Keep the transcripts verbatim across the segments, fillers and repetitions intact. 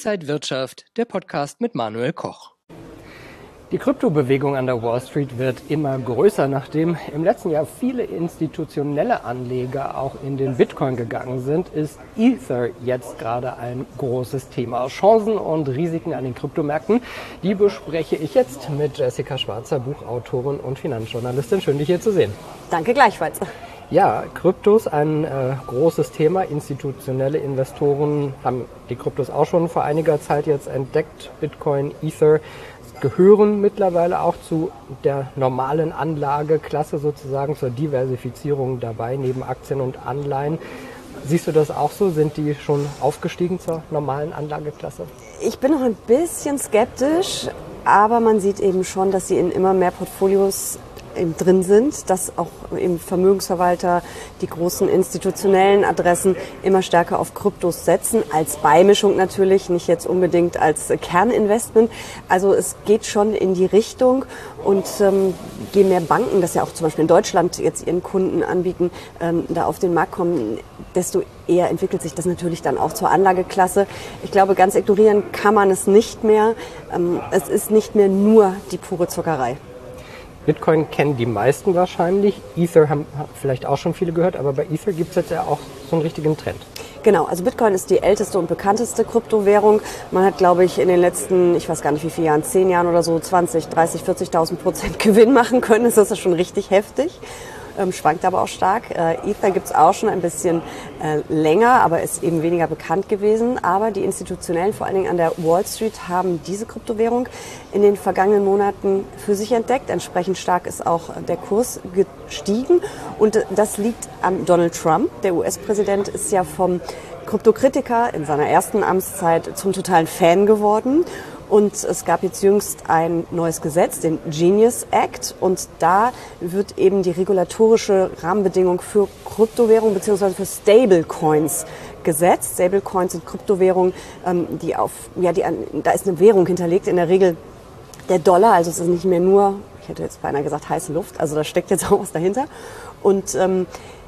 Inside Wirtschaft, der Podcast mit Manuel Koch. Die Kryptobewegung an der Wall Street wird immer größer, nachdem im letzten Jahr viele institutionelle Anleger auch in den Bitcoin gegangen sind, ist Ether jetzt gerade ein großes Thema. Chancen und Risiken an den Kryptomärkten, die bespreche ich jetzt mit Jessica Schwarzer, Buchautorin und Finanzjournalistin. Schön, dich hier zu sehen. Danke gleichfalls. Ja, Kryptos, ein äh, großes Thema. Institutionelle Investoren haben die Kryptos auch schon vor einiger Zeit jetzt entdeckt. Bitcoin, Ether gehören mittlerweile auch zu der normalen Anlageklasse sozusagen, zur Diversifizierung dabei, neben Aktien und Anleihen. Siehst du das auch so? Sind die schon aufgestiegen zur normalen Anlageklasse? Ich bin noch ein bisschen skeptisch, aber man sieht eben schon, dass sie in immer mehr Portfolios eben drin sind, dass auch eben Vermögensverwalter, die großen institutionellen Adressen immer stärker auf Kryptos setzen, als Beimischung natürlich, nicht jetzt unbedingt als Kerninvestment. Also es geht schon in die Richtung und ähm, je mehr Banken, das ja auch zum Beispiel in Deutschland jetzt ihren Kunden anbieten, ähm, da auf den Markt kommen, desto eher entwickelt sich das natürlich dann auch zur Anlageklasse. Ich glaube, ganz ignorieren kann man es nicht mehr. Ähm, es ist nicht mehr nur die pure Zockerei. Bitcoin kennen die meisten wahrscheinlich. Ether haben vielleicht auch schon viele gehört, aber bei Ether gibt es jetzt ja auch so einen richtigen Trend. Genau, also Bitcoin ist die älteste und bekannteste Kryptowährung. Man hat, glaube ich, in den letzten, ich weiß gar nicht wie viele Jahren, zehn Jahren oder so, zwanzig, dreißig, vierzigtausend Prozent Gewinn machen können. Das ist schon richtig heftig. Ähm, schwankt aber auch stark. Äh, Ether gibt es auch schon ein bisschen äh, länger, aber ist eben weniger bekannt gewesen. Aber die Institutionellen, vor allen Dingen an der Wall Street, haben diese Kryptowährung in den vergangenen Monaten für sich entdeckt. Entsprechend stark ist auch der Kurs gestiegen. Und äh, das liegt an Donald Trump. Der U S-Präsident ist ja vom Kryptokritiker in seiner ersten Amtszeit zum totalen Fan geworden. Und es gab jetzt jüngst ein neues Gesetz, den Genius Act. Und da wird eben die regulatorische Rahmenbedingung für Kryptowährungen bzw. für Stablecoins gesetzt. Stablecoins sind Kryptowährungen, die auf, ja, die, da ist eine Währung hinterlegt, in der Regel der Dollar. Also es ist nicht mehr nur, ich hätte jetzt beinahe gesagt, heiße Luft. Also da steckt jetzt auch was dahinter. Und ähm,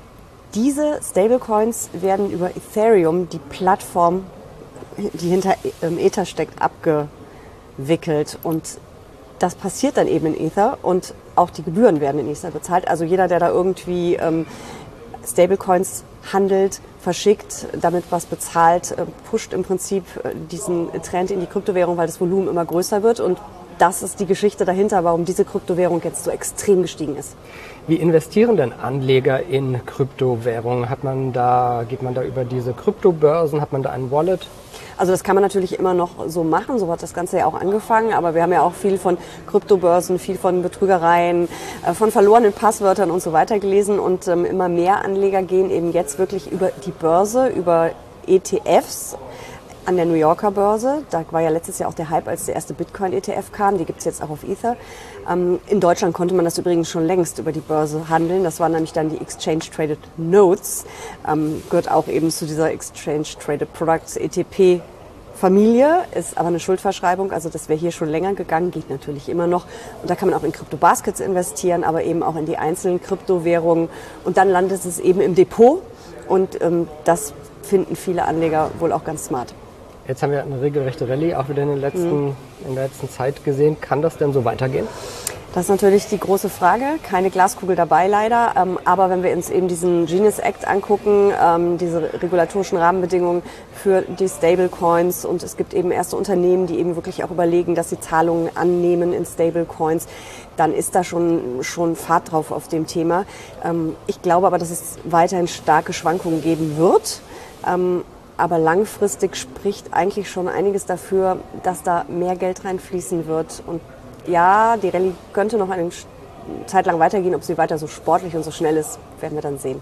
diese Stablecoins werden über Ethereum, die Plattform, die hinter ähm, Ether steckt, abge wickelt und das passiert dann eben in Ether und auch die Gebühren werden in Ether bezahlt. Also jeder, der da irgendwie ähm, Stablecoins handelt, verschickt, damit was bezahlt, äh, pusht im Prinzip äh, diesen Trend in die Kryptowährung, weil das Volumen immer größer wird und das ist die Geschichte dahinter, warum diese Kryptowährung jetzt so extrem gestiegen ist. Wie investieren denn Anleger in Kryptowährungen? Hat man da, geht man da über diese Kryptobörsen? Hat man da ein Wallet? Also das kann man natürlich immer noch so machen, so hat das Ganze ja auch angefangen, aber wir haben ja auch viel von Kryptobörsen, viel von Betrügereien, von verlorenen Passwörtern und so weiter gelesen und ähm, immer mehr Anleger gehen eben jetzt wirklich über die Börse, über E T Fs an der New Yorker Börse. Da war ja letztes Jahr auch der Hype, als der erste Bitcoin-E T F kam, die gibt es jetzt auch auf Ether. Ähm, in Deutschland konnte man das übrigens schon längst über die Börse handeln, das waren nämlich dann die Exchange Traded Notes, ähm, gehört auch eben zu dieser Exchange Traded Products E T P Familie, ist aber eine Schuldverschreibung, also das wäre hier schon länger gegangen, geht natürlich immer noch. Und da kann man auch in Krypto-Baskets investieren, aber eben auch in die einzelnen Kryptowährungen. Und dann landet es eben im Depot und ähm, das finden viele Anleger wohl auch ganz smart. Jetzt haben wir eine regelrechte Rallye auch wieder in, den letzten, mhm. in der letzten Zeit gesehen. Kann das denn so weitergehen? Das ist natürlich die große Frage. Keine Glaskugel dabei leider. Ähm, aber wenn wir uns eben diesen Genius Act angucken, ähm, diese regulatorischen Rahmenbedingungen für die Stablecoins und es gibt eben erste Unternehmen, die eben wirklich auch überlegen, dass sie Zahlungen annehmen in Stablecoins, dann ist da schon, schon Fahrt drauf auf dem Thema. Ähm, ich glaube aber, dass es weiterhin starke Schwankungen geben wird. Ähm, aber langfristig spricht eigentlich schon einiges dafür, dass da mehr Geld reinfließen wird und ja, die Rallye könnte noch eine Zeit lang weitergehen. Ob sie weiter so sportlich und so schnell ist, werden wir dann sehen.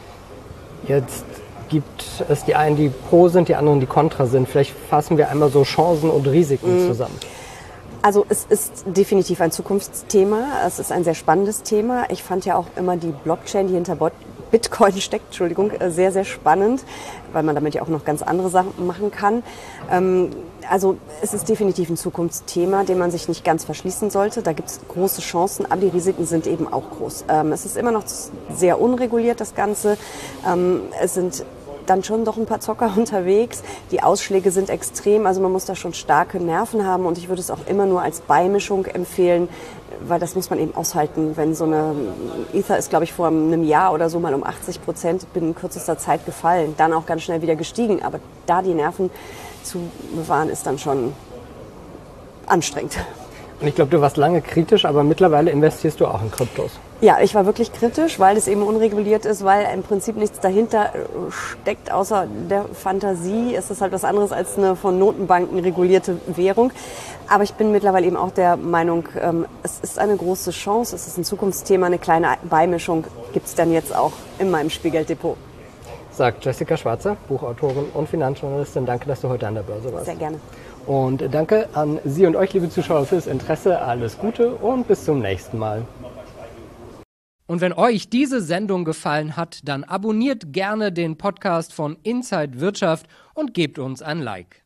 Jetzt gibt es die einen, die pro sind, die anderen, die kontra sind. Vielleicht fassen wir einmal so Chancen und Risiken mhm. zusammen. Also es ist definitiv ein Zukunftsthema. Es ist ein sehr spannendes Thema. Ich fand ja auch immer die Blockchain, die hinter Bitcoin steckt, Entschuldigung, sehr, sehr spannend, weil man damit ja auch noch ganz andere Sachen machen kann. Also es ist definitiv ein Zukunftsthema, dem man sich nicht ganz verschließen sollte. Da gibt es große Chancen, aber die Risiken sind eben auch groß. Es ist immer noch sehr unreguliert, das Ganze. Es sind dann schon doch ein paar Zocker unterwegs. Die Ausschläge sind extrem, also man muss da schon starke Nerven haben und ich würde es auch immer nur als Beimischung empfehlen, weil das muss man eben aushalten, wenn so eine Ether ist, glaube ich, vor einem Jahr oder so mal um achtzig Prozent binnen kürzester Zeit gefallen, dann auch ganz schnell wieder gestiegen, aber da die Nerven zu bewahren, ist dann schon anstrengend. Und ich glaube, du warst lange kritisch, aber mittlerweile investierst du auch in Kryptos. Ja, ich war wirklich kritisch, weil es eben unreguliert ist, weil im Prinzip nichts dahinter steckt, außer der Fantasie. Es ist halt was anderes als eine von Notenbanken regulierte Währung. Aber ich bin mittlerweile eben auch der Meinung, es ist eine große Chance, es ist ein Zukunftsthema, eine kleine Beimischung gibt es dann jetzt auch in meinem Spielgelddepot. Sagt Jessica Schwarzer, Buchautorin und Finanzjournalistin. Danke, dass du heute an der Börse warst. Sehr gerne. Und danke an Sie und euch, liebe Zuschauer, fürs Interesse. Alles Gute und bis zum nächsten Mal. Und wenn euch diese Sendung gefallen hat, dann abonniert gerne den Podcast von Inside Wirtschaft und gebt uns ein Like.